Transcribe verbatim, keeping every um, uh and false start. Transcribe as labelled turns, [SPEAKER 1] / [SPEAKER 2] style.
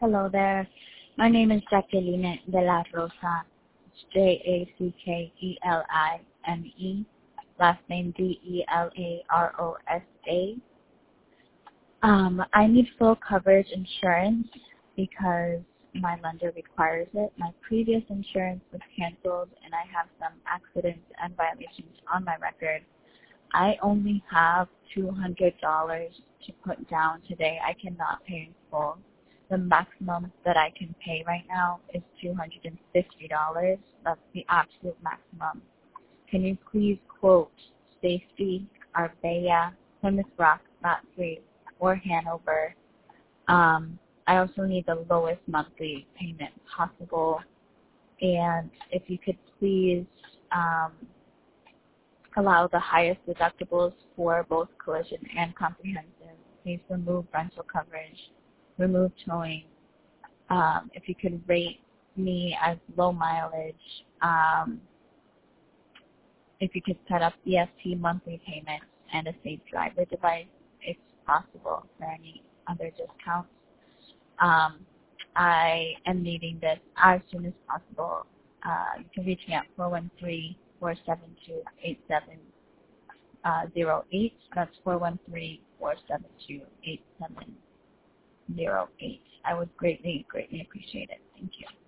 [SPEAKER 1] Hello there. My name is Jacqueline de la Rosa. It's J A C K E L I N E. Last name D E L A R O S A. Um, I need full coverage insurance because my lender requires it. My previous insurance was canceled and I have some accidents and violations on my record. I only have two hundred dollars to put down today. I cannot pay in full. The maximum that I can pay right now is two hundred fifty dollars. That's the absolute maximum. Can you please quote Safety, Arbella, Plymouth Rock, Not Free, or Hanover? Um, I also need the lowest monthly payment possible. And if you could please um, allow the highest deductibles for both collision and comprehensive. Please remove rental coverage, remove towing. Um, if you could rate me as low mileage, um, if you could set up E F T monthly payments and a safe driver device, if possible, for any other discounts. Um, I am needing this as soon as possible. Uh, you can reach me at four one three, four seven two, eight seven zero eight. That's four one three, four seven two, eight seven zero eight. I would greatly, greatly appreciate it. Thank you.